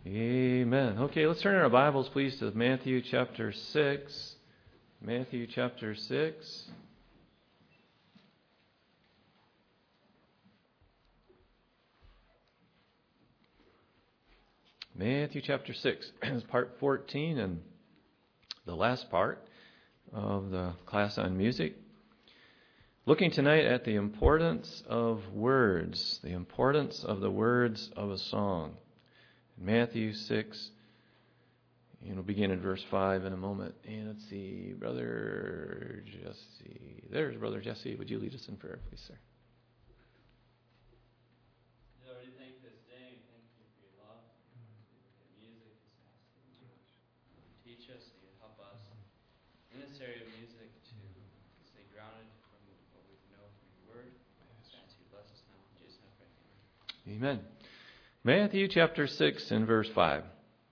Amen. Okay, let's turn our Bibles, please, to Matthew chapter 6. Matthew chapter 6. Matthew chapter 6 is part 14 and the last part of the class on music. Looking tonight at the importance of words, the importance of the words of a song. Matthew 6, and we'll begin in verse 5 in a moment. And let's see, Brother Jesse. There's Brother Jesse. Would you lead us in prayer, please, sir? Lord, we thank you this day. Thank you for your love. Music is asking you to teach us, that you help us in this area of music to stay grounded from what we know from your word. I ask you to bless us now. In Jesus' name, I pray. Amen. Matthew chapter 6 and verse 5.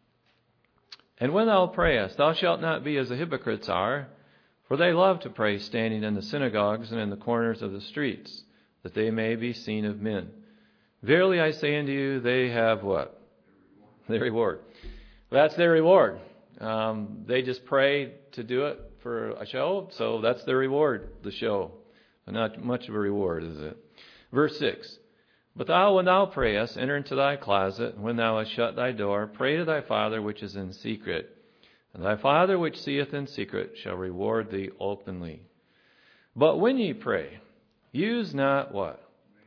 And when thou prayest, thou shalt not be as the hypocrites are, for they love to pray standing in the synagogues and in the corners of the streets, that they may be seen of men. Verily I say unto you, they have what? Their reward. That's their reward. They just pray to do it for a show, so that's their reward, the show. But not much of a reward, is it? Verse 6. But thou, when thou prayest, enter into thy closet, and when thou hast shut thy door, pray to thy Father which is in secret. And thy Father which seeth in secret shall reward thee openly. But when ye pray, use not what?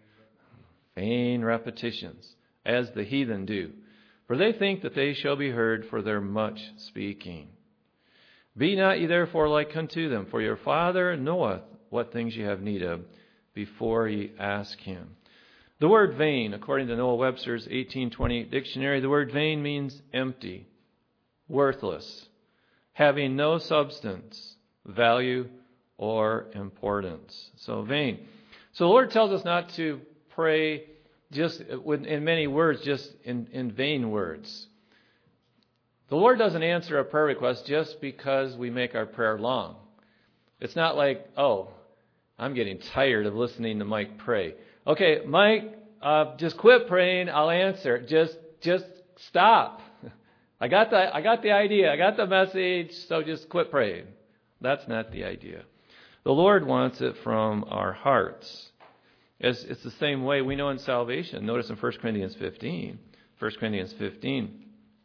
Vain repetitions, as the heathen do. For they think that they shall be heard for their much speaking. Be not ye therefore like unto them, for your Father knoweth what things ye have need of, before ye ask him. The word vain, according to Noah Webster's 1828 dictionary, the word vain means empty, worthless, having no substance, value, or importance. So vain. So the Lord tells us not to pray just in many words, just in vain words. The Lord doesn't answer a prayer request just because we make our prayer long. It's not like, oh, I'm getting tired of listening to Mike pray. Okay, Mike, just quit praying. I'll answer. Just stop. I got the idea. I got the message. So just quit praying. That's not the idea. The Lord wants it from our hearts. It's the same way we know in salvation. Notice in 1 Corinthians 15. 1 Corinthians 15.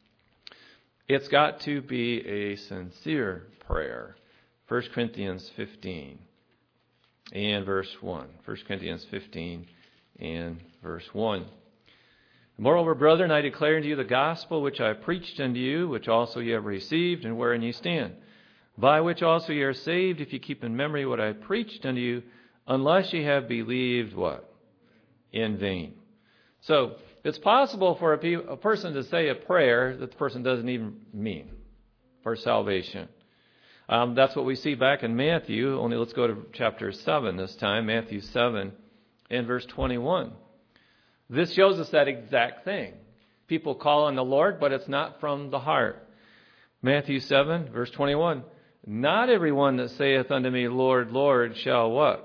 It's got to be a sincere prayer. 1 Corinthians 15. And verse 1. 1 Corinthians 15 and verse 1. Moreover, brethren, I declare unto you the gospel which I preached unto you, which also ye have received, and wherein ye stand, by which also ye are saved, if ye keep in memory what I preached unto you, unless ye have believed what? In vain. So, it's possible for a person to say a prayer that the person doesn't even mean for salvation. That's what we see back in Matthew. Only let's go to chapter 7 this time. Matthew 7 and verse 21. This shows us that exact thing. People call on the Lord, but it's not from the heart. Matthew 7 verse 21. Not everyone that saith unto me, Lord, Lord, shall what?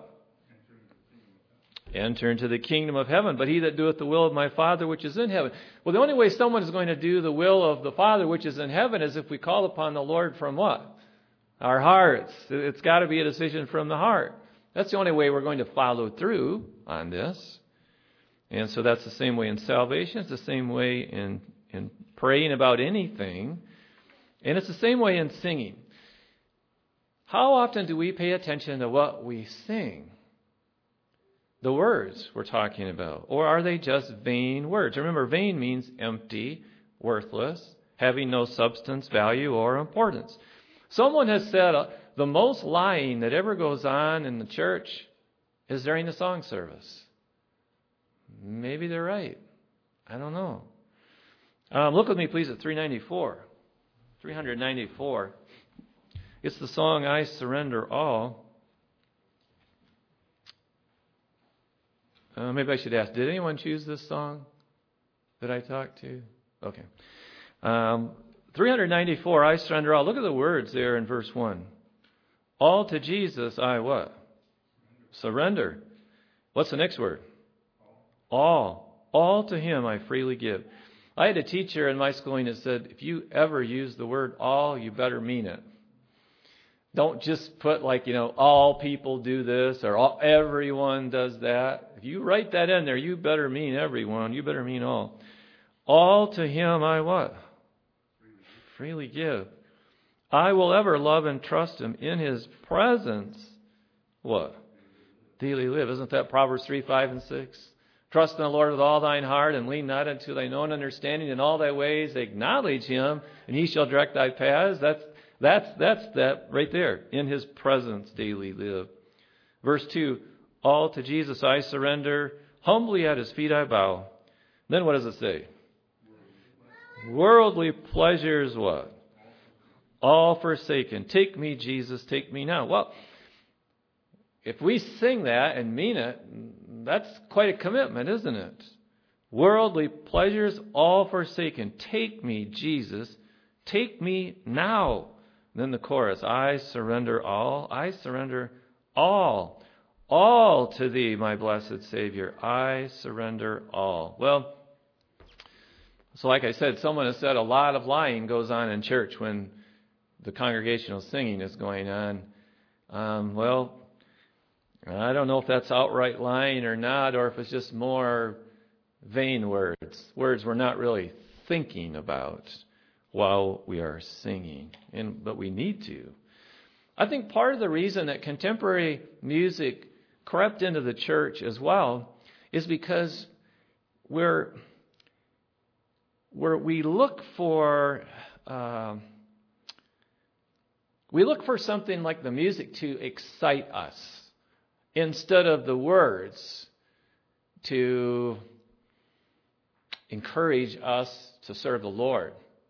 Enter into the kingdom of heaven, but he that doeth the will of my Father which is in heaven. Well, the only way someone is going to do the will of the Father which is in heaven is if we call upon the Lord from what? Our hearts. It's got to be a decision from the heart. That's the only way we're going to follow through on this. And so that's the same way in salvation. It's the same way in praying about anything. And it's the same way in singing. How often do we pay attention to what we sing? The words we're talking about. Or are they just vain words? Remember, vain means empty, worthless, having no substance, value, or importance. Someone has said the most lying that ever goes on in the church is during the song service. Maybe they're right. I don't know. Look with me, please, at 394. 394. It's the song, I Surrender All. Maybe I should ask, did anyone choose this song that I talked to? Okay. 394, I surrender all. Look at the words there in verse 1. All to Jesus I what? Surrender. What's the next word? All. All to him I freely give. I had a teacher in my schooling that said, if you ever use the word all, you better mean it. Don't just put all people do this or everyone does that. If you write that in there, you better mean everyone. You better mean all. All to him I what? Freely give. I will ever love and trust him in his presence. What? Daily live. Isn't that Proverbs 3, 5, and 6? Trust in the Lord with all thine heart and lean not unto thine own understanding. In all thy ways acknowledge him and he shall direct thy paths. That's that right there. In his presence daily live. Verse 2, all to Jesus I surrender. Humbly at his feet I bow. Then what does it say? Worldly pleasures what? All forsaken. Take me, Jesus, take me now. Well, if we sing that and mean it, that's quite a commitment, isn't it? Worldly pleasures all forsaken. Take me, Jesus, take me now. Then the chorus, I surrender all. I surrender all. All to thee, my blessed Savior. I surrender all. Well, so like I said, someone has said a lot of lying goes on in church when the congregational singing is going on. Well, I don't know if that's outright lying or not, or if it's just more vain words we're not really thinking about while we are singing. But we need to. I think part of the reason that contemporary music crept into the church as well is because we look for something like the music to excite us instead of the words to encourage us to serve the Lord.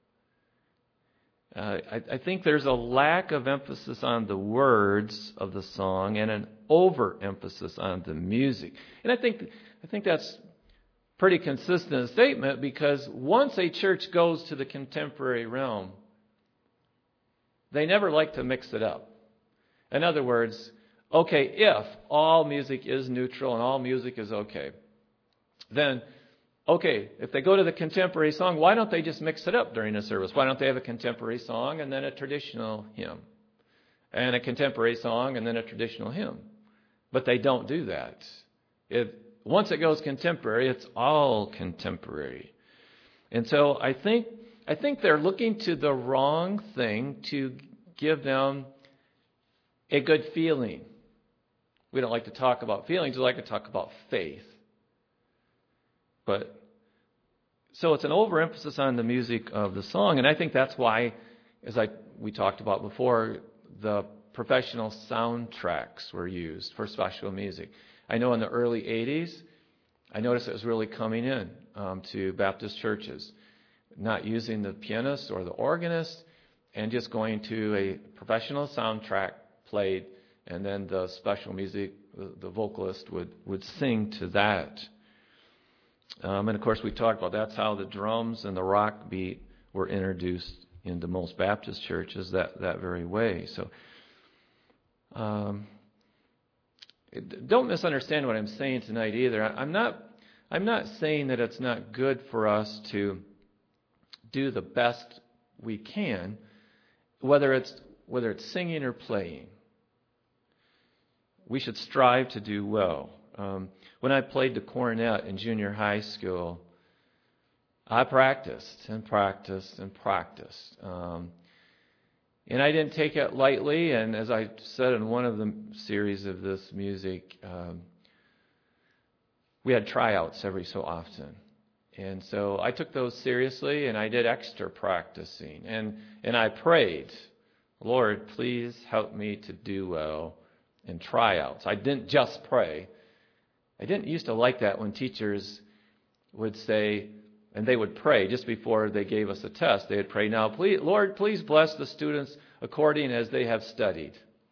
I think there's a lack of emphasis on the words of the song and an overemphasis on the music. And I think that's pretty consistent statement, because once a church goes to the contemporary realm, they never like to mix it up. In other words, okay, if all music is neutral and all music is okay, then okay, if they go to the contemporary song, why don't they just mix it up during a service? Why don't they have a contemporary song and then a traditional hymn? And a contemporary song and then a traditional hymn? But they don't do that. Once it goes contemporary, it's all contemporary. And so I think they're looking to the wrong thing to give them a good feeling. We don't like to talk about feelings, we like to talk about faith. But so it's an overemphasis on the music of the song, and I think that's why, we talked about before, the professional soundtracks were used for special music. I know in the early 80s, I noticed it was really coming in to Baptist churches, not using the pianist or the organist, and just going to a professional soundtrack played, and then the special music, the vocalist would sing to that. And of course, we talked about that's how the drums and the rock beat were introduced into most Baptist churches that very way. So, don't misunderstand what I'm saying tonight either. I'm not saying that it's not good for us to do the best we can, whether it's singing or playing. We should strive to do well. When I played the cornet in junior high school, I practiced and practiced and practiced. And I didn't take it lightly. And as I said in one of the series of this music, we had tryouts every so often. And so I took those seriously, and I did extra practicing. And I prayed, Lord, please help me to do well in tryouts. I didn't just pray. I didn't used to like that when teachers would say, and they would pray just before they gave us a test. They would pray, now, please, Lord, please bless the students according as they have studied.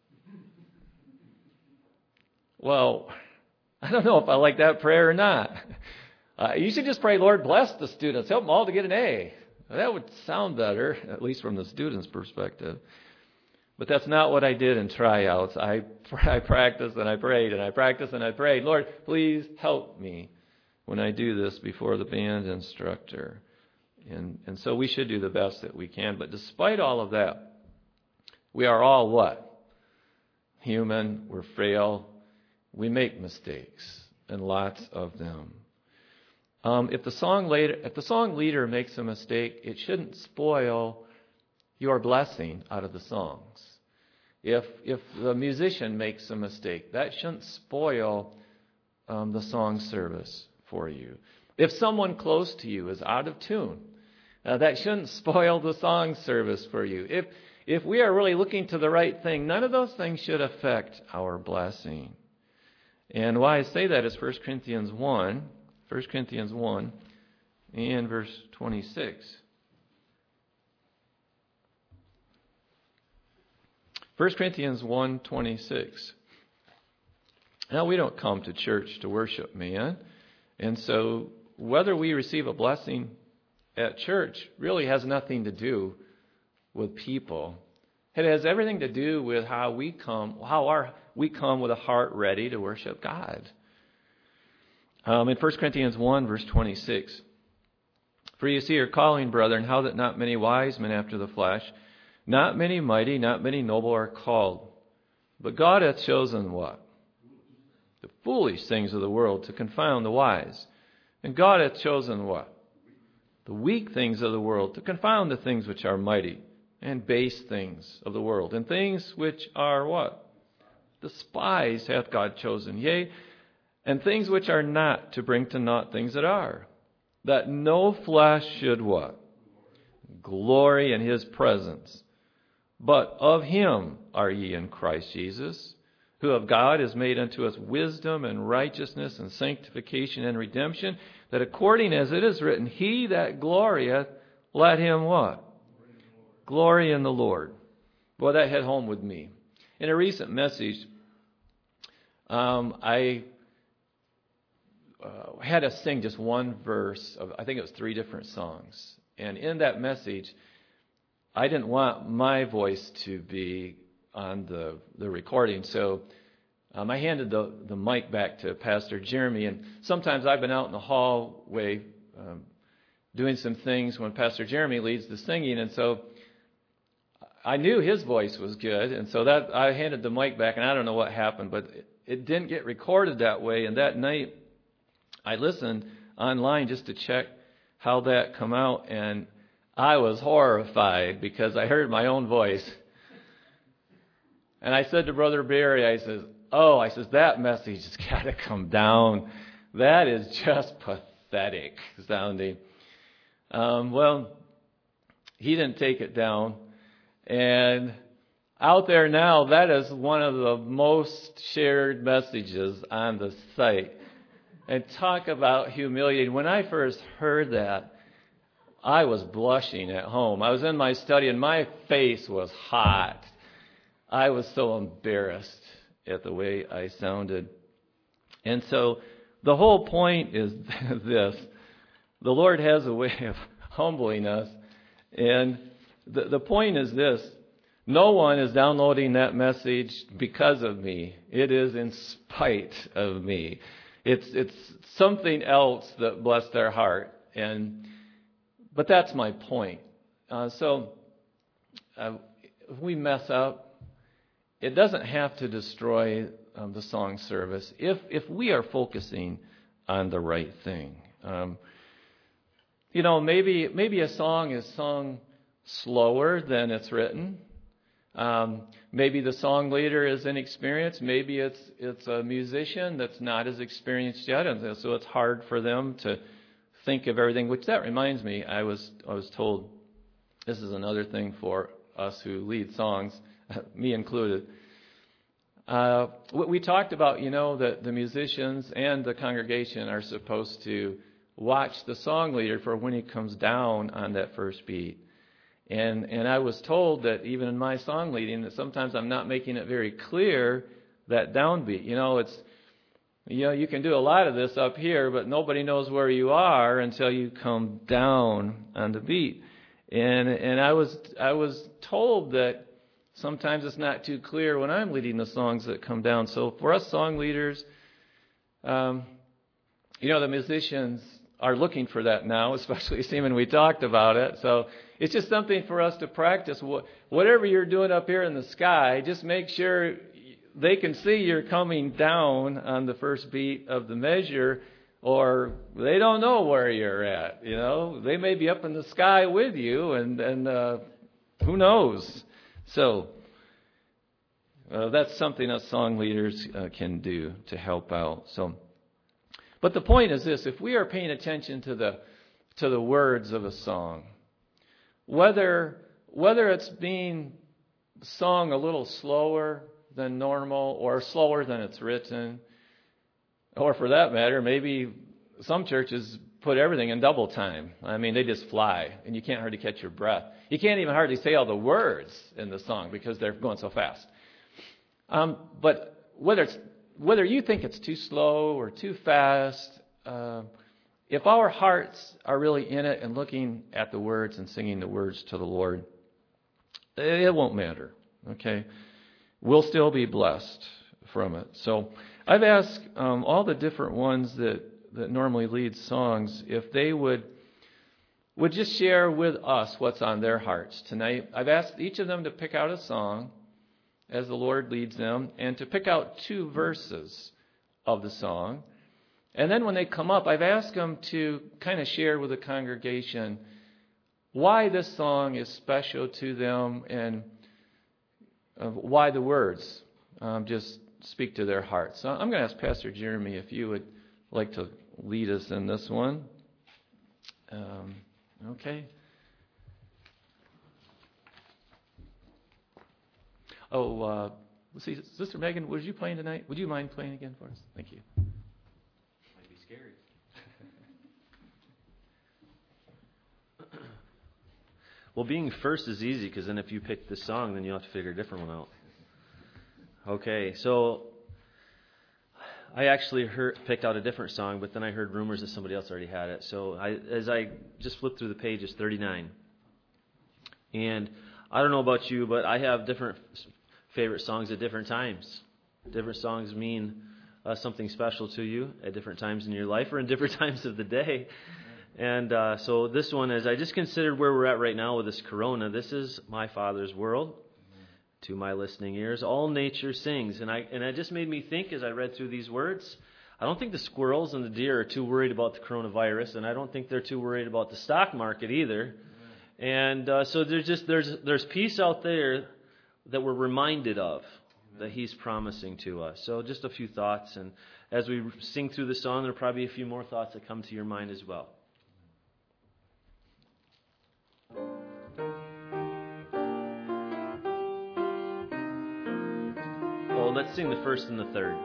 Well, I don't know if I like that prayer or not. You should just pray, Lord, bless the students. Help them all to get an A. That would sound better, at least from the student's perspective. But that's not what I did in tryouts. I practiced and I prayed and I practiced and I prayed. Lord, please help me when I do this before the band instructor. And so we should do the best that we can. But despite all of that, we are all what? Human. We're frail. We make mistakes, and lots of them. If the song leader makes a mistake, it shouldn't spoil your blessing out of the songs. If the musician makes a mistake, that shouldn't spoil the song service for you. If someone close to you is out of tune, that shouldn't spoil the song service for you. If we are really looking to the right thing, none of those things should affect our blessing. And why I say that is 1 Corinthians 1 and verse 26. 1 Corinthians 1:26. Now, we don't come to church to worship man. And so whether we receive a blessing at church really has nothing to do with people. It has everything to do with how we come with a heart ready to worship God. In 1 Corinthians 1, verse 26, for you see your calling, brethren, how that not many wise men after the flesh, not many mighty, not many noble are called. But God hath chosen what? The foolish things of the world to confound the wise. And God hath chosen what? The weak things of the world to confound the things which are mighty, and base things of the world, and things which are what? Despised hath God chosen, yea, and things which are not, to bring to naught things that are, that no flesh should what? Glory in his presence. But of him are ye in Christ Jesus, who of God is made unto us wisdom and righteousness and sanctification and redemption, that according as it is written, he that glorieth, let him what? Glory in the Lord. Boy, that hit home with me. In a recent message, I had to sing just one verse of, I think it was 3 different songs. And in that message, I didn't want my voice to be on the recording. So I handed the mic back to Pastor Jeremy. And sometimes I've been out in the hallway doing some things when Pastor Jeremy leads the singing. And so I knew his voice was good. And so that I handed the mic back, and I don't know what happened, but it didn't get recorded that way. And that night, I listened online just to check how that come out, and I was horrified because I heard my own voice. And I said to Brother Barry, I says, that message has got to come down. That is just pathetic sounding. Well, he didn't take it down. And out there now, that is one of the most shared messages on the site. And talk about humiliating. When I first heard that, I was blushing at home. I was in my study and my face was hot. I was so embarrassed at the way I sounded. And so the whole point is this. The Lord has a way of humbling us. And the point is this. No one is downloading that message because of me. It is in spite of me. It's something else that blessed their heart. But that's my point. So if we mess up, it doesn't have to destroy the song service if we are focusing on the right thing. Maybe a song is sung slower than it's written. Maybe the song leader is inexperienced. Maybe it's a musician that's not as experienced yet, and so it's hard for them to think of everything. Which that reminds me, I was told this is another thing for us who lead songs, me included. We talked about, that the musicians and the congregation are supposed to watch the song leader for when he comes down on that first beat. And I was told that even in my song leading, that sometimes I'm not making it very clear that downbeat. You can do a lot of this up here, but nobody knows where you are until you come down on the beat. And I was told that sometimes it's not too clear when I'm leading the songs that come down. So for us song leaders, the musicians are looking for that now, especially seeming we talked about it. So it's just something for us to practice. Whatever you're doing up here in the sky, just make sure they can see you're coming down on the first beat of the measure, or they don't know where you're at. They may be up in the sky with you, and who knows? So that's something us song leaders can do to help out. But the point is this: if we are paying attention to the words of a song, whether it's being sung a little slower than normal or slower than it's written, or for that matter, maybe some churches put everything in double time. I mean, they just fly, and you can't hardly catch your breath. You can't even hardly say all the words in the song because they're going so fast. But whether you think it's too slow or too fast, if our hearts are really in it and looking at the words and singing the words to the Lord, it won't matter, okay? We'll still be blessed from it. So I've asked all the different ones that normally lead songs if they would just share with us what's on their hearts tonight. I've asked each of them to pick out a song as the Lord leads them, and to pick out 2 verses of the song. And then when they come up, I've asked them to kind of share with the congregation why this song is special to them and why the words just speak to their hearts. So I'm going to ask Pastor Jeremy if you would like to lead us in this one. Okay. Let's see, Sister Megan, was you playing tonight? Would you mind playing again for us? Thank you. Might be scary. Well, being first is easy, because then if you pick this song, then you'll have to figure a different one out. Okay, so I actually picked out a different song, but then I heard rumors that somebody else already had it. So as I just flipped through the pages, 39. And I don't know about you, but I have different favorite songs at different times. Different songs mean something special to you at different times in your life or in different times of the day. And so this one, as I just considered where we're at right now with this corona, this is my Father's world. To my listening ears, all nature sings. And it just made me think as I read through these words, I don't think the squirrels and the deer are too worried about the coronavirus, and I don't think they're too worried about the stock market either. And so there's peace out there that we're reminded of, that He's promising to us. So just a few thoughts, and as we sing through the song, there'll probably be a few more thoughts that come to your mind as well. Oh, let's sing the first and the third.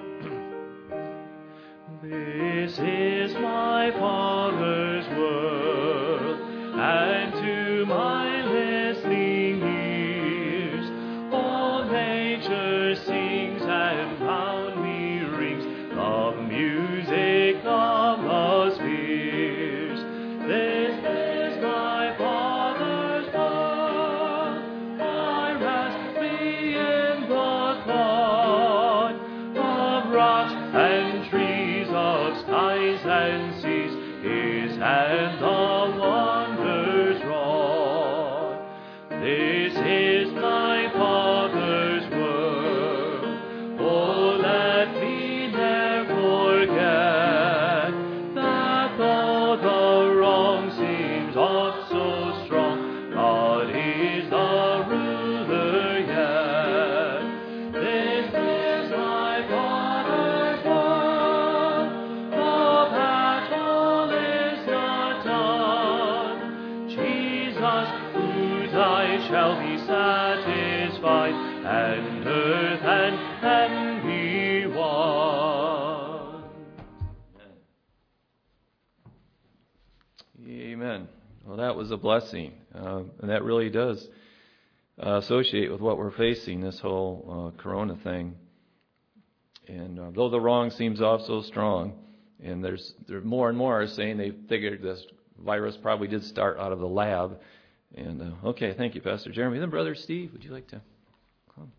This is my Father's world, and to my listening ears, all nature sings and round me rings the music of the spheres. This is my Father's world, I rest me in the thought of rocks and trees, of skies and seas, His hand the wonders wrought. This is my Father's world. Oh, let me never forget that though the wrong seems oft so strong, God is the ruler yet. This is my Father's world. The battle is not done. Jesus, whose eyes shall be satisfied, and earth and heaven be one. Amen. Well, that was a blessing, and that really does associate with what we're facing, this whole corona thing. And though the wrong seems off so strong, and there more and more are saying they figured this virus probably did start out of the lab. And okay, thank you, Pastor Jeremy. Then, Brother Steve, would you like to come?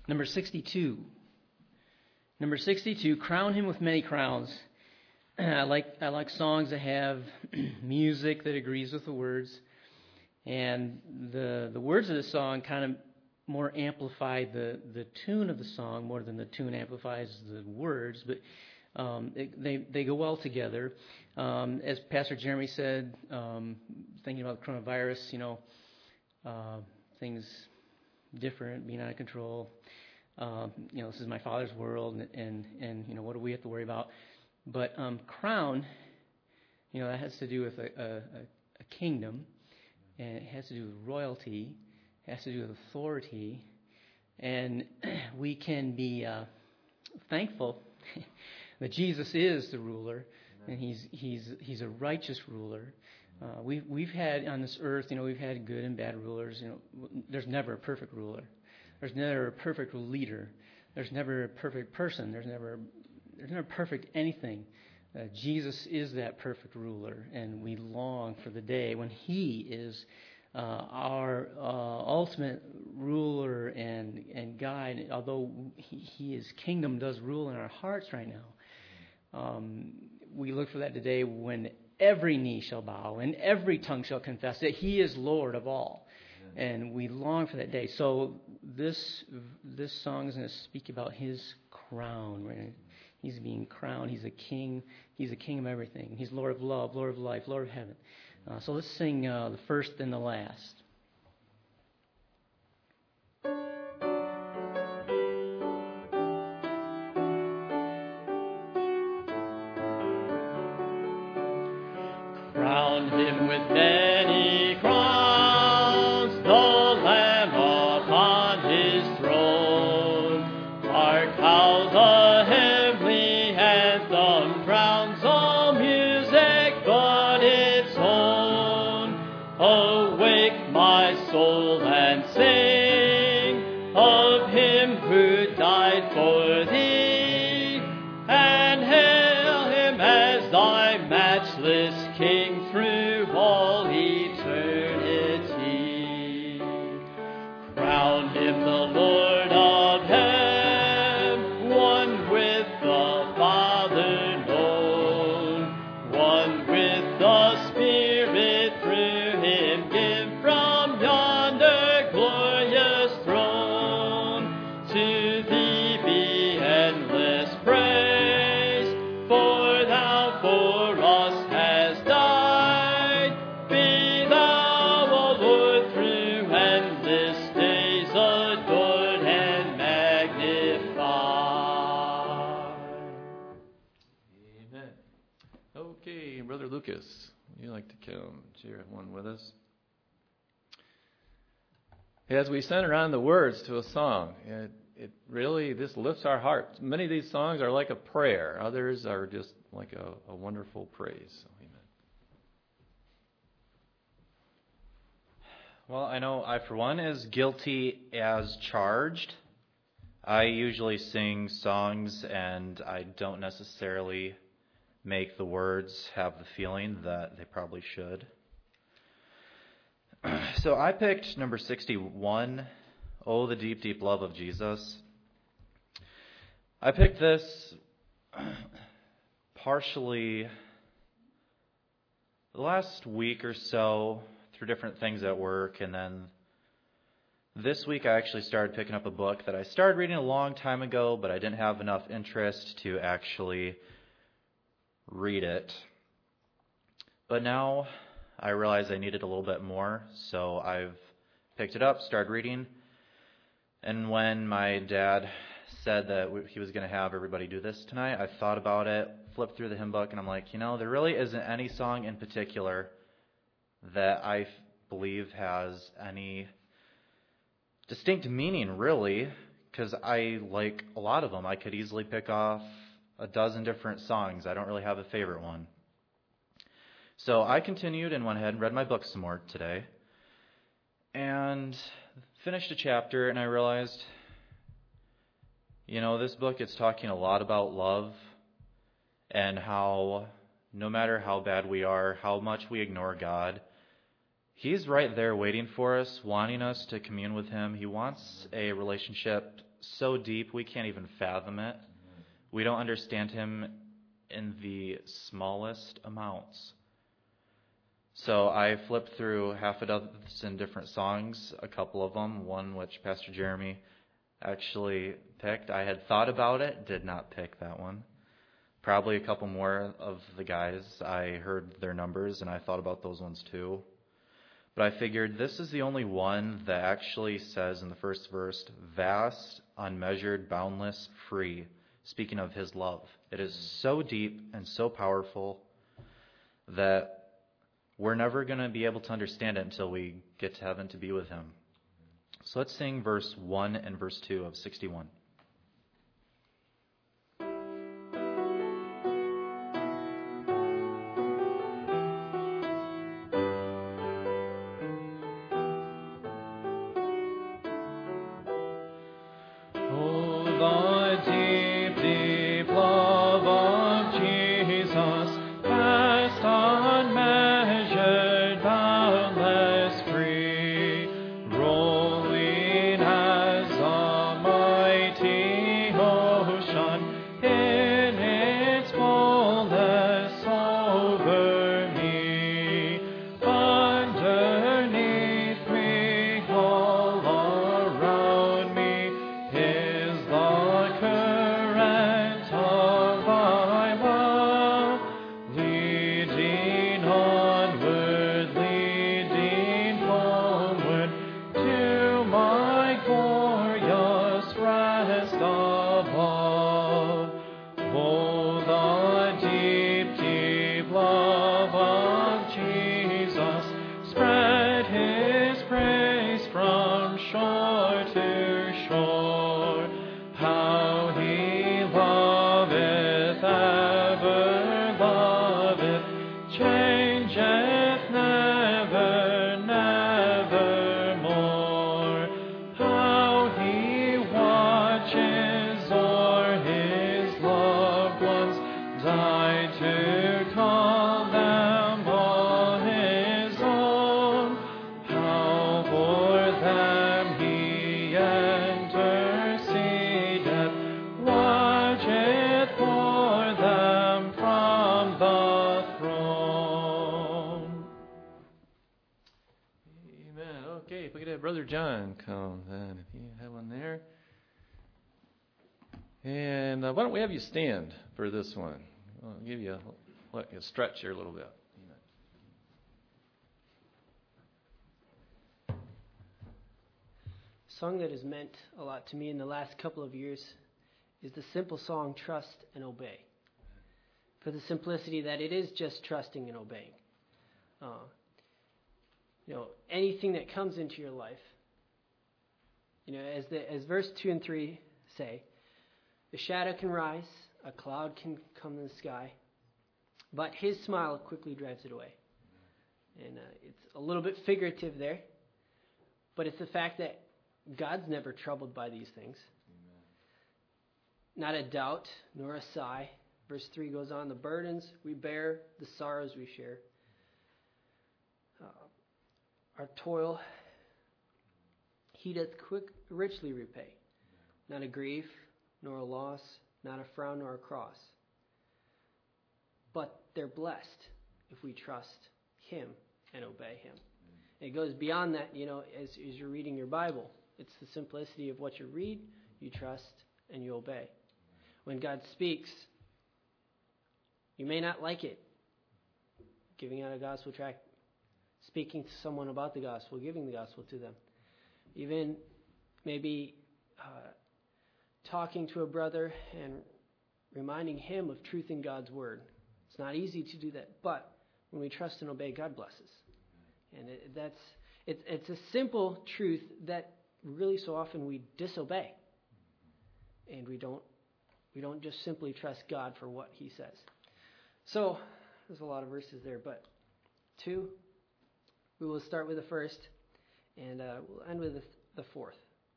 Number 62. Number 62, crown him with many crowns. I like songs that have music that agrees with the words. And the words of the song kind of more amplify the tune of the song more than the tune amplifies the words. But they go well together. As Pastor Jeremy said, thinking about the coronavirus, things different, being out of control. This is my Father's world, and what do we have to worry about? But crown, that has to do with a kingdom, and it has to do with royalty, it has to do with authority, and we can be thankful that Jesus is the ruler, and he's a righteous ruler. We've had on this earth, we've had good and bad rulers. There's never a perfect ruler. There's never a perfect leader. There's never a perfect person. There's never perfect anything. Jesus is that perfect ruler, and we long for the day when He is our ultimate ruler and guide. Although His kingdom does rule in our hearts right now, we look for that today when every knee shall bow and every tongue shall confess that He is Lord of all. And we long for that day. So this song is going to speak about His crown. Right? He's being crowned. He's a king. He's a king of everything. He's Lord of love, Lord of life, Lord of heaven. So let's sing the first and the last. Crown Him with many crowns, the Lamb upon His throne. Hark how the heavenly anthem crowns all music but its own. Awake, my soul, and sing of Him who died for thee, and hail Him as thy matchless King through all eternity. Crown Him the Lord of heaven, one with the Father known, one with the Spirit through Him give from yonder glorious throne. To Thee be endless praise, for Thou for us hast died. Be Thou, O Lord, through endless days adored and magnified. Amen. Okay, Brother Lucas, would you like to come share one with us? As we center on the words to a song, it really, this lifts our hearts. Many of these songs are like a prayer. Others are just like a wonderful praise. So, amen. Well, I know I, for one, is guilty as charged. I usually sing songs and I don't necessarily make the words have the feeling that they probably should. So I picked number 61, Oh, the Deep, Deep Love of Jesus. I picked this partially the last week or so through different things at work, and then this week I actually started picking up a book that I started reading a long time ago, but I didn't have enough interest to actually read it. But now I realized I needed a little bit more, so I've picked it up, started reading. And when my dad said that he was going to have everybody do this tonight, I thought about it, flipped through the hymn book, and I'm like, there really isn't any song in particular that I believe has any distinct meaning, really, because I like a lot of them. I could easily pick off a dozen different songs. I don't really have a favorite one. So I continued and went ahead and read my book some more today and finished a chapter, and I realized, this book, it's talking a lot about love and how no matter how bad we are, how much we ignore God, He's right there waiting for us, wanting us to commune with Him. He wants a relationship so deep we can't even fathom it. We don't understand him in the smallest amounts. So I flipped through half a dozen different songs, a couple of them, one which Pastor Jeremy actually picked. I had thought about it, did not pick that one. Probably a couple more of the guys, I heard their numbers and I thought about those ones too. But I figured this is the only one that actually says in the first verse, vast, unmeasured, boundless, free, speaking of his love. It is so deep and so powerful that we're never going to be able to understand it until we get to heaven to be with him. So let's sing verse 1 and verse 2 of 61. Brother John come then, if you have one there. And why don't we have you stand for this one? I'll give you a stretch here a little bit. A song that has meant a lot to me in the last couple of years is the simple song, Trust and Obey. For the simplicity that it is just trusting and obeying. Anything that comes into your life, as verse 2 and 3 say, the shadow can rise, a cloud can come in the sky, but his smile quickly drives it away. And it's a little bit figurative there, but it's the fact that God's never troubled by these things. Amen. Not a doubt, nor a sigh. Verse 3 goes on, the burdens we bear, the sorrows we share. Our toil he doth richly repay. Not a grief, nor a loss, not a frown, nor a cross. But they're blessed if we trust him and obey him. And it goes beyond that, as you're reading your Bible. It's the simplicity of what you read, you trust, and you obey. When God speaks, you may not like it. Giving out a gospel tract, speaking to someone about the gospel, giving the gospel to them. Even maybe talking to a brother and reminding him of truth in God's word. It's not easy to do that, but when we trust and obey, God blesses. And it's a simple truth that really so often we disobey. And we don't just simply trust God for what he says. So there's a lot of verses there, but 2, we will start with the first, and we'll end with the fourth.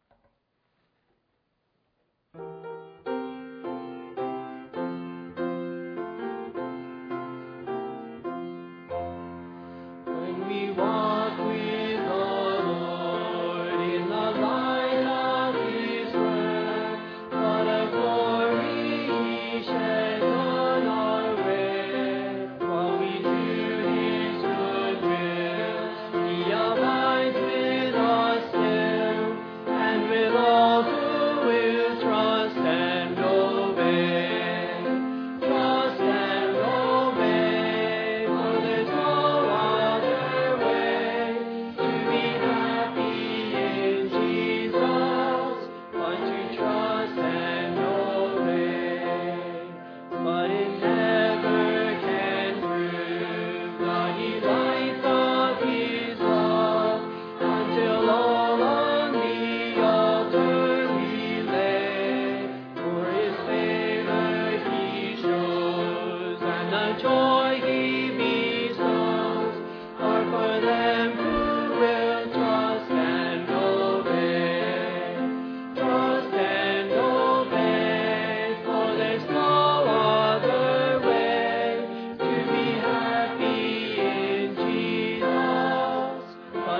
When we walk with the Lord in the light of his word,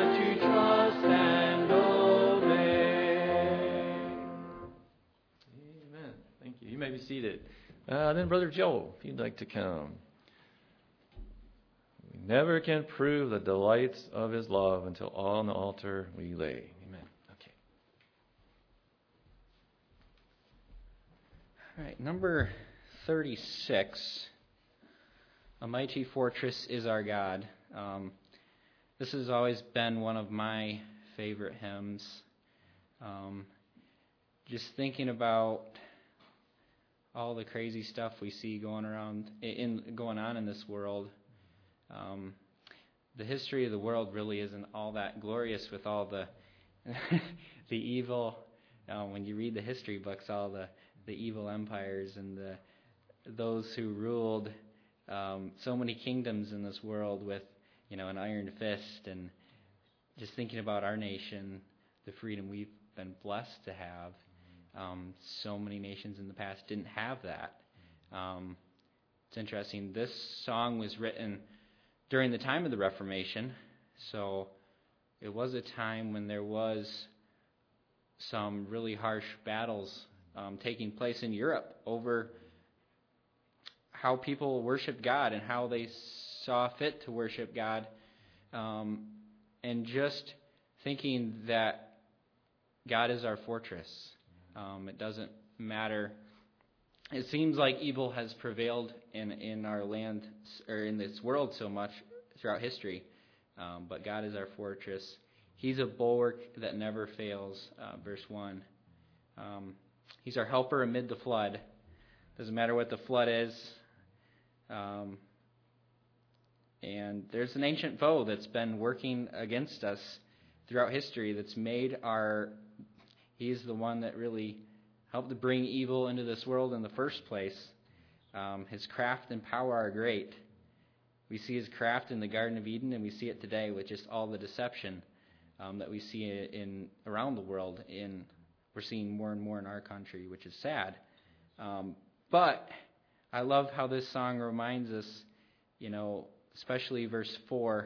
want to trust and obey. Amen. Thank you. You may be seated. Then Brother Joe, if you'd like to come. We never can prove the delights of his love until all on the altar we lay. Amen. Okay. All right, number 36. A mighty fortress is our God. This has always been one of my favorite hymns. Just thinking about all the crazy stuff we see going on in this world. The history of the world really isn't all that glorious with all the the evil. When you read the history books, all the evil empires and those who ruled so many kingdoms in this world with an iron fist, and just thinking about our nation, the freedom we've been blessed to have. So many nations in the past didn't have that. It's interesting. This song was written during the time of the Reformation, so it was a time when there was some really harsh battles taking place in Europe over how people worshiped God and how they saw fit to worship God, and just thinking that God is our fortress. It doesn't matter. It seems like evil has prevailed in our land, or in this world, so much throughout history, but God is our fortress. He's a bulwark that never fails, verse 1. He's our helper amid the flood. Doesn't matter what the flood is. And there's an ancient foe that's been working against us throughout history that's made He's the one that really helped to bring evil into this world in the first place. His craft and power are great. We see his craft in the Garden of Eden, and we see it today with just all the deception that we see around the world. We're seeing more and more in our country, which is sad. But I love how this song reminds us, especially verse 4,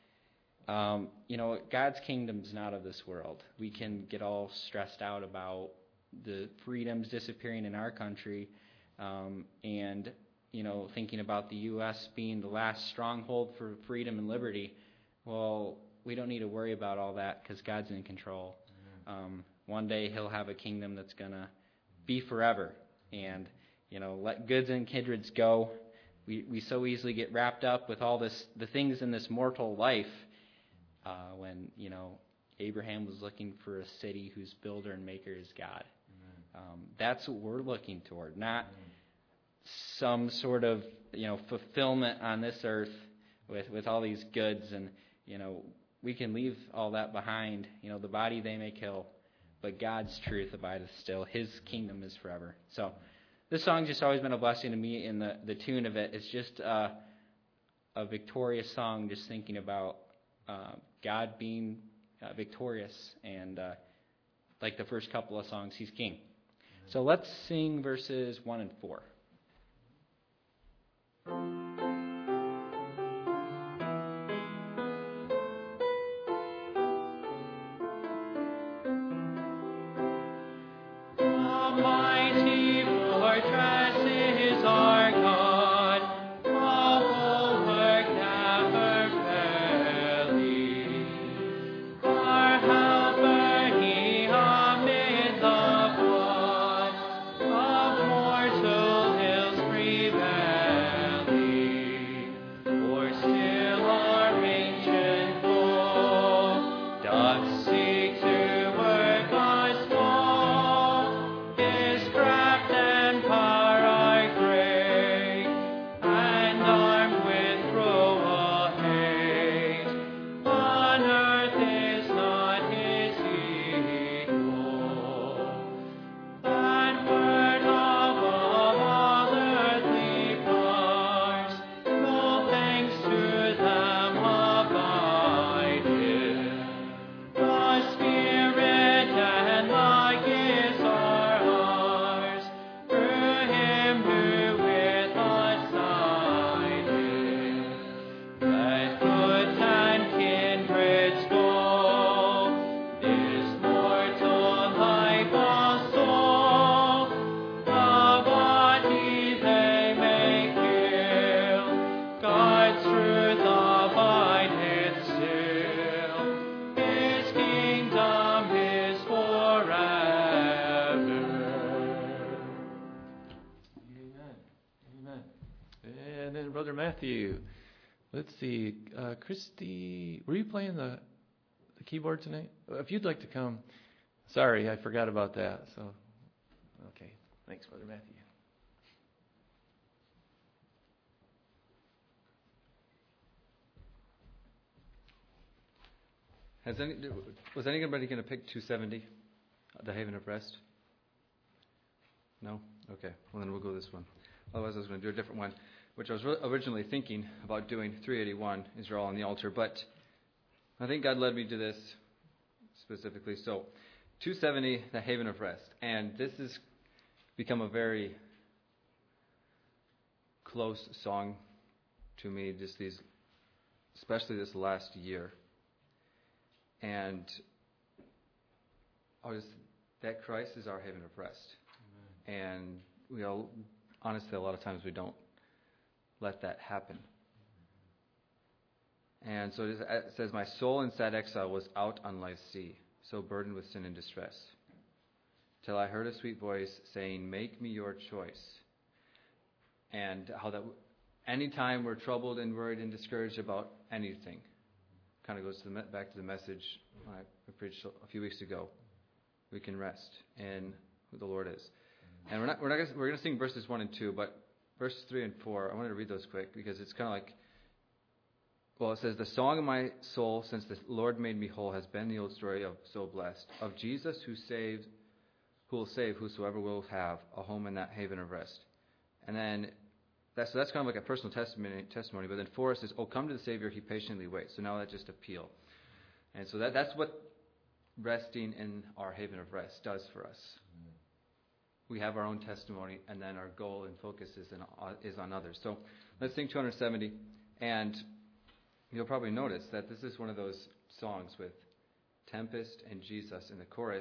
God's kingdom's not of this world. We can get all stressed out about the freedoms disappearing in our country, and thinking about the U.S. being the last stronghold for freedom and liberty. Well, we don't need to worry about all that because God's in control. One day He'll have a kingdom that's gonna be forever, and let goods and kindreds go. We so easily get wrapped up with all the things in this mortal life. When Abraham was looking for a city whose builder and maker is God. That's what we're looking toward, not some sort of fulfillment on this earth with all these goods, and we can leave all that behind. The body they may kill, but God's truth abideth still. His kingdom is forever. So this song's just always been a blessing to me, and the tune of it is just a victorious song, just thinking about God being victorious, and like the first couple of songs, He's King. So let's sing verses 1 and 4. Mighty fortress is our God, a bulwark never failing. Our helper, He amid the flood of mortal hills prevailing. For still our ancient foe doth seek to work us woe. His Matthew. Let's see. Christy, were you playing the keyboard tonight? If you'd like to come. Sorry, I forgot about that. So, okay. Thanks, Brother Matthew. Was anybody going to pick 270, the Haven of Rest? No? Okay. Well, then we'll go this one. Otherwise, I was going to do a different one, which I was originally thinking about doing 381, Israel on the altar. But I think God led me to this specifically. So, 270, the Haven of Rest. And this has become a very close song to me, especially this last year. And that Christ is our haven of rest. Amen. And honestly, a lot of times we don't let that happen. And so it says, my soul in sad exile was out on life's sea, so burdened with sin and distress, till I heard a sweet voice saying, make me your choice. And how that anytime we're troubled and worried and discouraged about anything, kind of goes to back to the message I preached a few weeks ago. We can rest in who the Lord is. And we're going to sing verses 1 and 2, but verses 3 and 4, I wanted to read those quick because it's kind of like, well, it says, the song of my soul since the Lord made me whole has been the old story of so blessed, of Jesus who will save whosoever will have a home in that haven of rest. And then that's kind of like a personal testimony. But then 4 says, oh, come to the Savior, he patiently waits. So now that's just appeal. And so that's what resting in our haven of rest does for us. We have our own testimony, and then our goal and focus is on others. So let's sing 270. And you'll probably notice that this is one of those songs with Tempest and Jesus in the chorus,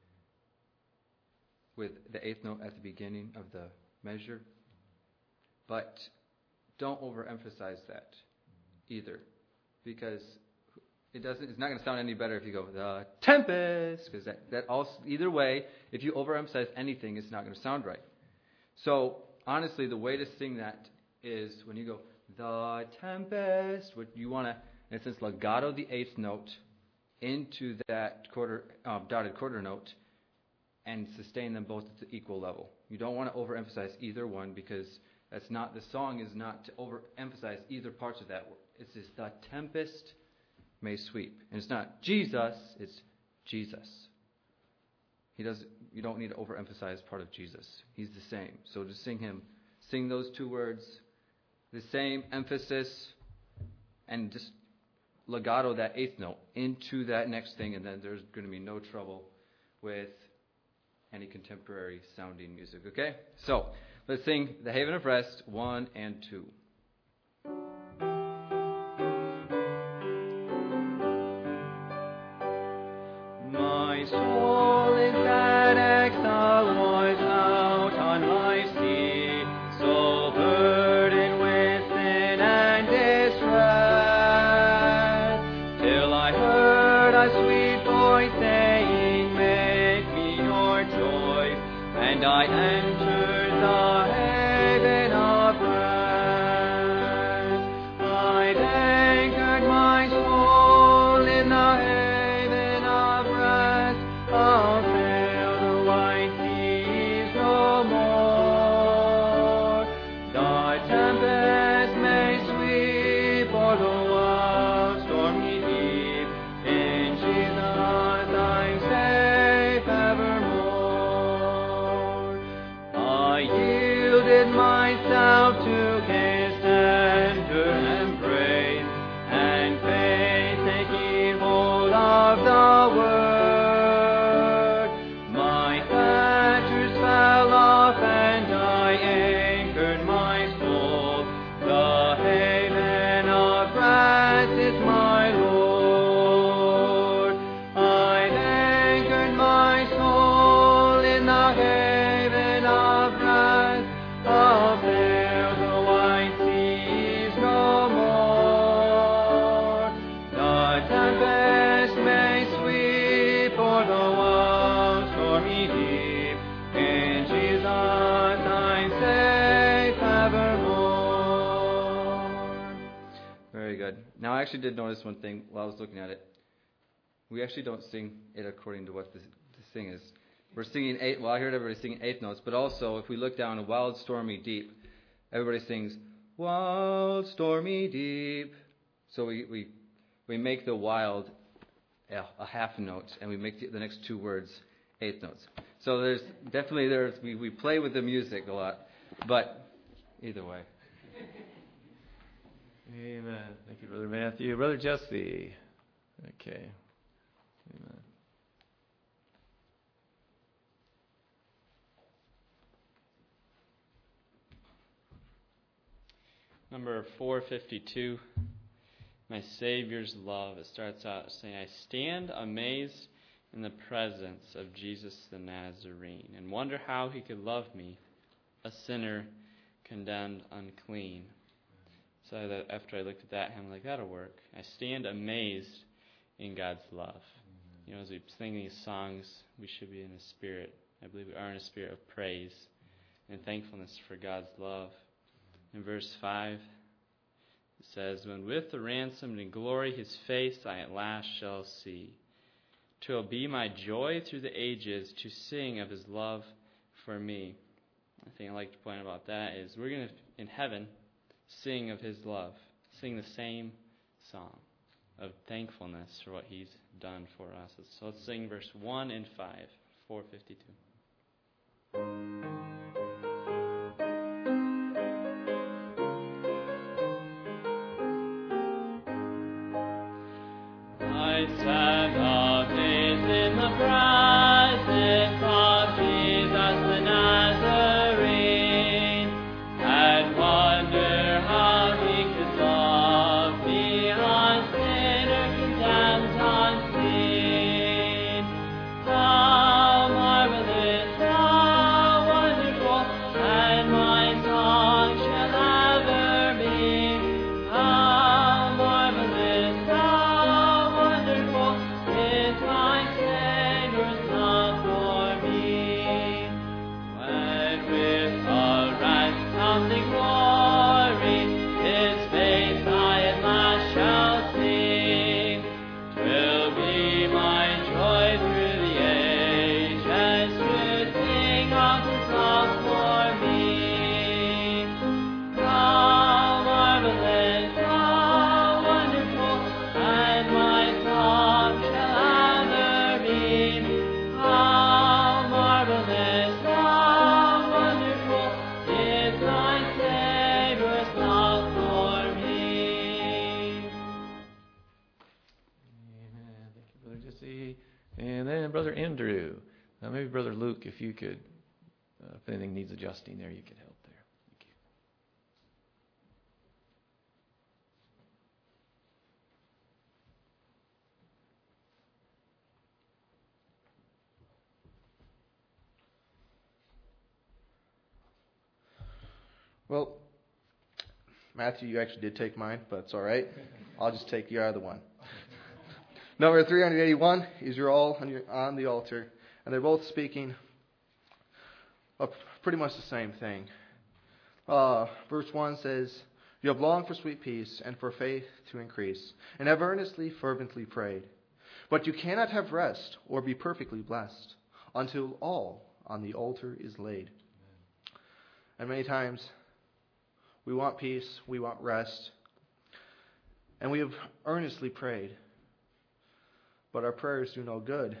with the 8th note at the beginning of the measure. But don't overemphasize that either, because it's not going to sound any better if you go the tempest, because that also, either way, if you overemphasize anything, it's not going to sound right. So honestly, the way to sing that is when you go the tempest, what you want to, in a sense, legato the 8th note into that dotted quarter note, and sustain them both at the equal level. You don't want to overemphasize either one, because the song is not to overemphasize either parts of that word. It's just the tempest may sweep. And it's not Jesus, it's Jesus. You don't need to overemphasize part of Jesus. He's the same. So just sing him. Sing those two words, the same emphasis, and just legato that 8th note into that next thing, and then there's going to be no trouble with any contemporary sounding music. Okay? So let's sing The Haven of Rest, 1 and 2. My soul in sad exile was out on life's sea, so burdened with sin and distress, till I heard a sweet voice saying, make me your choice, and I entered the haven of rest. I'd anchored my soul in the haven of rest. I'll sail the wide seas no more. The tempest may sweep or the wild stormy deep. In Jesus I'm safe evermore. I yield actually did notice one thing while I was looking at it. We actually don't sing it according to what the thing is. We're singing eight. Well, I heard everybody singing eighth notes, but also if we look down a wild, stormy deep, everybody sings wild, stormy deep. So we make the wild a half note, and we make the next two words eighth notes. So we play with the music a lot, but either way. Amen. Thank you, Brother Matthew. Brother Jesse. Okay. Amen. Number 452, my Savior's love. It starts out saying, I stand amazed in the presence of Jesus the Nazarene and wonder how he could love me, a sinner condemned unclean. So that after I looked at that, I'm like, that'll work. I stand amazed in God's love. You know, as we sing these songs, we should be in a spirit. I believe we are in a spirit of praise and thankfulness for God's love. In verse 5, it says, when with the ransomed in glory his face I at last shall see. 'Twill be my joy through the ages to sing of his love for me. The thing I like to point out about that is we're going to, in heaven, sing of his love. Sing the same song of thankfulness for what he's done for us. So let's sing verse 1 and 5, 452. I stand amazed in the presence of Jesus the Nazarene, and wonder how he could love me, a sinner condemned unseen. How marvelous, how wonderful, and my song shall ever be. How marvelous, how wonderful is my Savior's love for me. When with a ransomed in glory his face I at last shall see, 'twill be my joy through the ages to sing of his love for me. How marvelous, how wonderful, and my song shall ever be. How marvelous, how wonderful is my Savior's love for me. Amen. Thank you, Brother Jesse. And then Brother Andrew. Maybe Brother Luke, if you could, if anything needs adjusting there, you could help there. Thank you. Well, Matthew, you actually did take mine, but it's all right. I'll just take your other one. Number 381 is you're all on the altar, and they're both speaking of pretty much the same thing. Verse 1 says, you have longed for sweet peace and for faith to increase, and have earnestly, fervently prayed. But you cannot have rest or be perfectly blessed until all on the altar is laid. And many times we want peace, we want rest, and we have earnestly prayed. But our prayers do no good.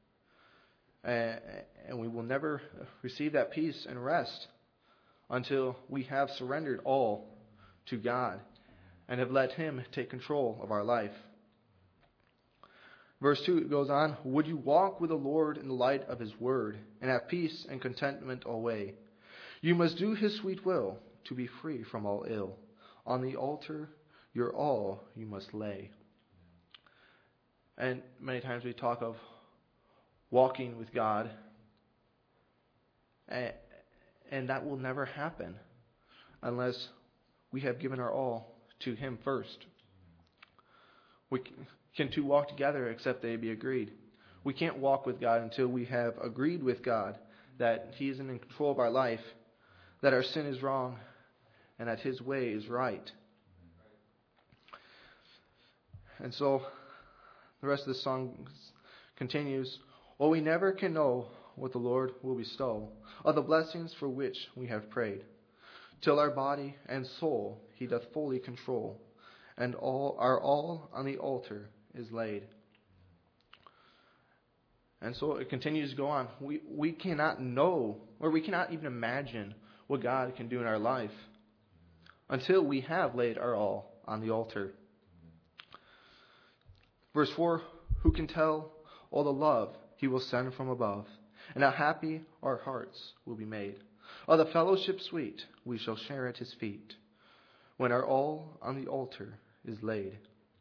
And we will never receive that peace and rest until we have surrendered all to God and have let Him take control of our life. Verse 2 goes on, would you walk with the Lord in the light of His word and have peace and contentment alway? You must do His sweet will to be free from all ill. On the altar your all you must lay. And many times we talk of walking with God, and that will never happen unless we have given our all to Him first. Can two walk together except they be agreed? We can't walk with God until we have agreed with God that He is in control of our life, that our sin is wrong, and that His way is right. And so the rest of the song continues. Oh, we never can know what the Lord will bestow, of the blessings for which we have prayed, till our body and soul He doth fully control, and all on the altar is laid. And so it continues to go on. We cannot know, or we cannot even imagine what God can do in our life until we have laid our all on the altar. Verse 4, who can tell all the love He will send from above, and how happy our hearts will be made. Of the fellowship sweet we shall share at His feet, when our all on the altar is laid.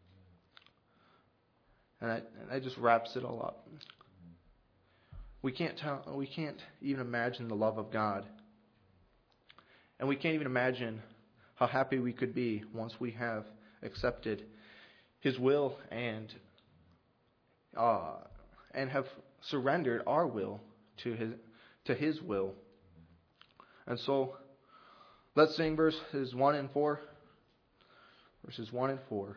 And that just wraps it all up. We can't even imagine the love of God. And we can't even imagine how happy we could be once we have accepted His will and have surrendered our will to His will. And so, let's sing verses 1 and 4. Verses 1 and 4.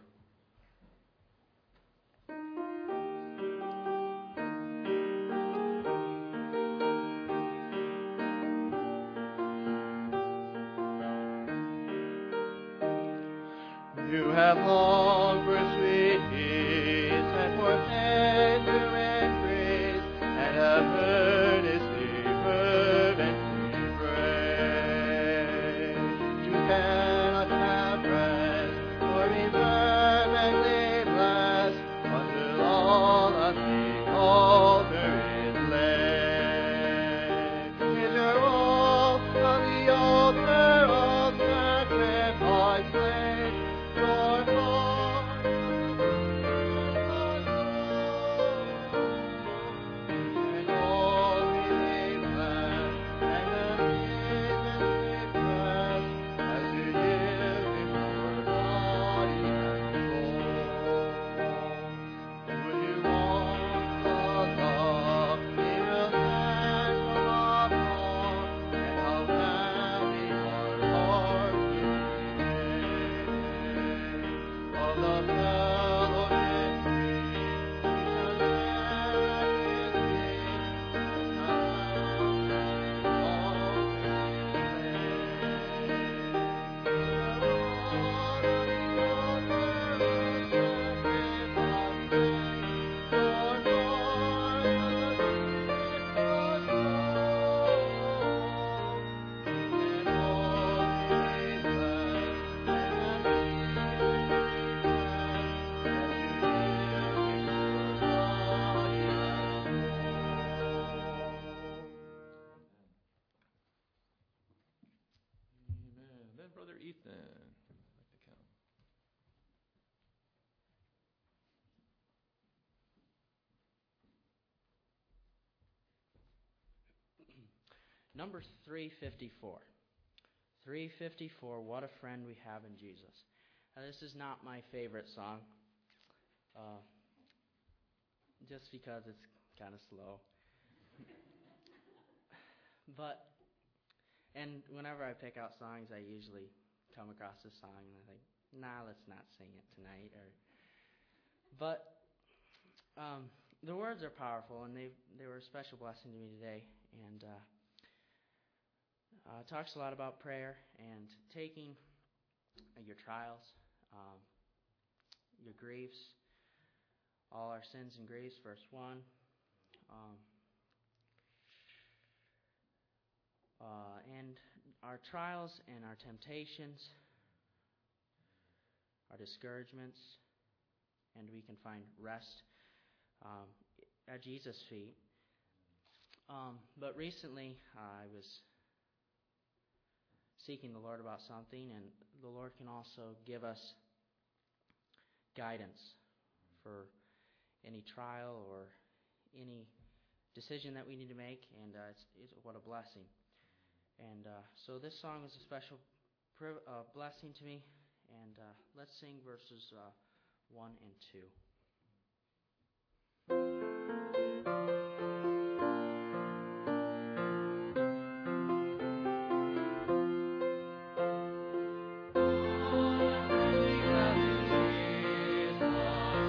You have longed for sweet peace and for tender embrace, and have earnestly, fervently prayed. You cannot have rest, or be perfectly blessed, until all on the altar is laid. Is your all on the altar of sacrifice laid? Brother Ethan, I'd like to come. Number 354. 354, What a Friend We Have in Jesus. Now, this is not my favorite song, just because it's kind of slow. And whenever I pick out songs, I usually come across this song and I think, nah, let's not sing it tonight. But the words are powerful, and they were a special blessing to me today. And it talks a lot about prayer and taking your trials, your griefs, all our sins and griefs, verse 1. And our trials and our temptations, our discouragements, and we can find rest at Jesus' feet. But recently, I was seeking the Lord about something, and the Lord can also give us guidance for any trial or any decision that we need to make, and it's what a blessing. And so this song is a special blessing to me, and let's sing verses 1 and 2. Oh,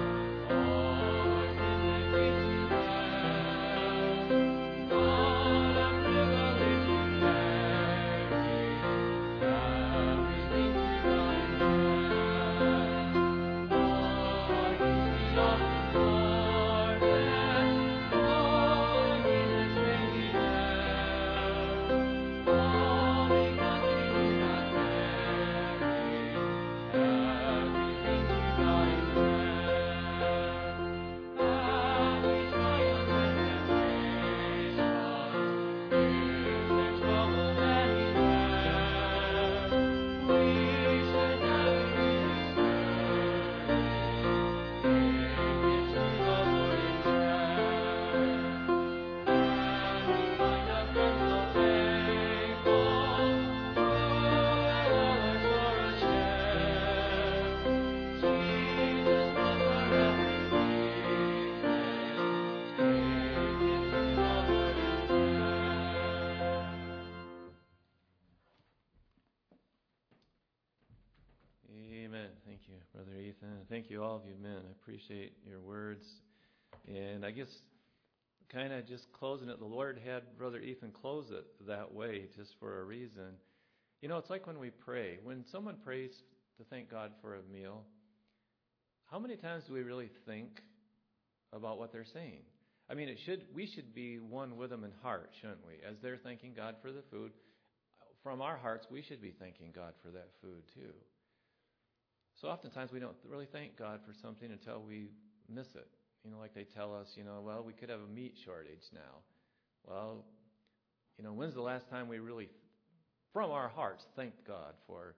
Brother Ethan. Thank you, all of you men. I appreciate your words. And I guess kind of just closing it, the Lord had Brother Ethan close it that way just for a reason. You know, it's like when we pray. When someone prays to thank God for a meal, how many times do we really think about what they're saying? I mean, we should be one with them in heart, shouldn't we? As they're thanking God for the food, from our hearts, we should be thanking God for that food too. So oftentimes we don't really thank God for something until we miss it. You know, like they tell us, well, we could have a meat shortage now. Well, when's the last time we really, from our hearts, thanked God for,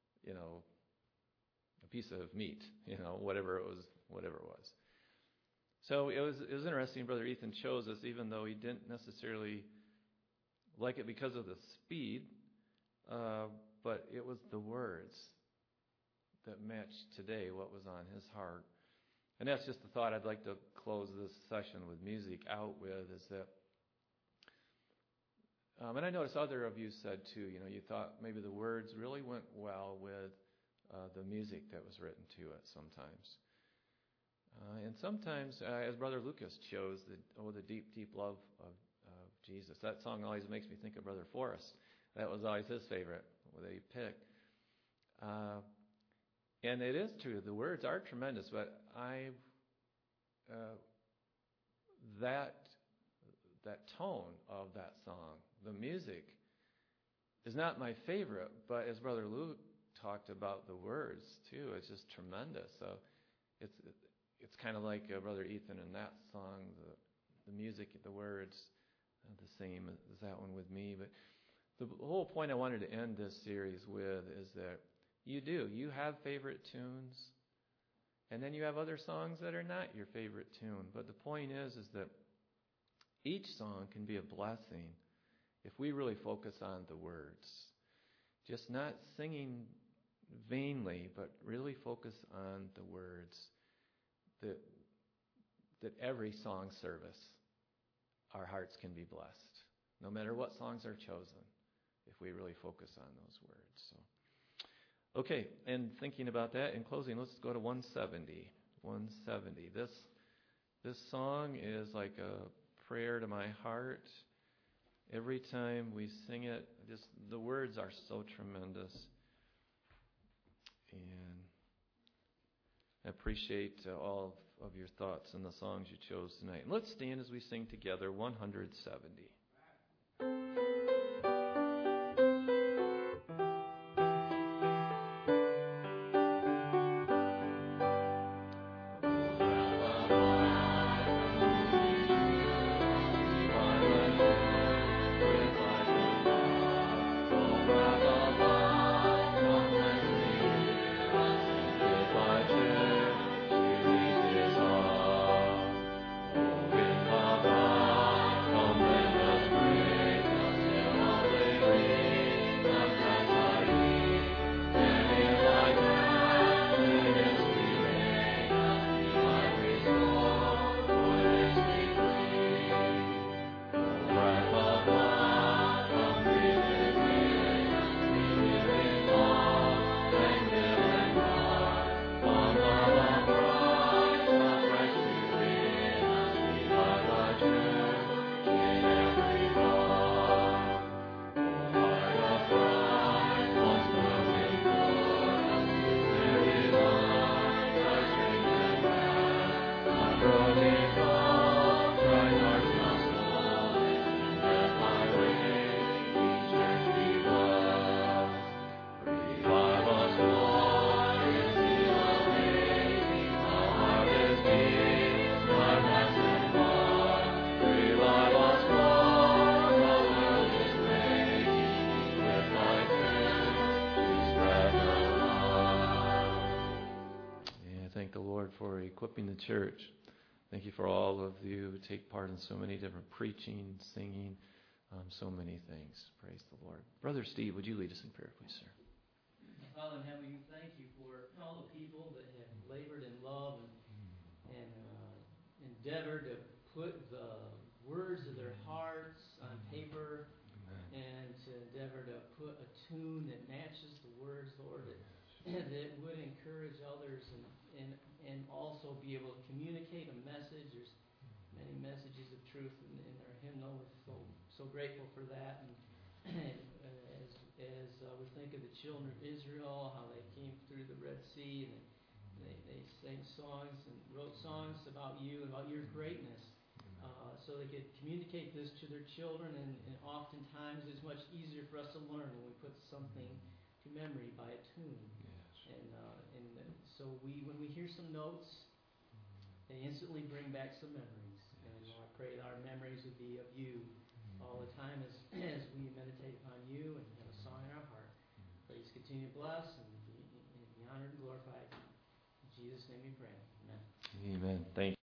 a piece of meat, whatever it was. So it was interesting. Brother Ethan shows us, even though he didn't necessarily like it because of the speed, but it was the words that matched today what was on his heart. And that's just the thought I'd like to close this session with music out with, is that, and I noticed other of you said too, you thought maybe the words really went well with the music that was written to it sometimes. And sometimes, as Brother Lucas chose, the deep, deep love of Jesus. That song always makes me think of Brother Forrest. That was always his favorite that he picked. And it is true, the words are tremendous, but that tone of that song, the music, is not my favorite, but as Brother Luke talked about the words too, it's just tremendous. So it's kind of like Brother Ethan in that song, the music, the words, the same as that one with me. But the whole point I wanted to end this series with is that you have favorite tunes, and then you have other songs that are not your favorite tune. But the point is that each song can be a blessing if we really focus on the words. Just not singing vainly, but really focus on the words. That every song service, our hearts can be blessed, no matter what songs are chosen, if we really focus on those words. So, okay, and thinking about that, in closing, let's go to 170. 170. This song is like a prayer to my heart. Every time we sing it, just the words are so tremendous. And I appreciate all of your thoughts and the songs you chose tonight. And let's stand as we sing together 170. Equipping the church. Thank you for all of you who take part in so many different preaching, singing, so many things. Praise the Lord. Brother Steve, would you lead us in prayer, please, sir? Father in heaven, we thank you for all the people that have labored in love and endeavored to put the words of their hearts on paper and to endeavor to put a tune that matches the words, Lord. that would encourage others and also be able to communicate a message. There's many messages of truth in our hymnal. We're so grateful for that. And as we think of the children of Israel, how they came through the Red Sea, and they sang songs and wrote songs about you and about your greatness. So they could communicate this to their children, and oftentimes it's much easier for us to learn when we put something to memory by a tune. Yes. And so when we hear some notes, they instantly bring back some memories. Yes. And I pray that our memories would be of you all the time as we meditate upon you and have a song in our heart. Please continue to bless and be honored and glorified. In Jesus' name we pray. Amen. Amen. Thank you.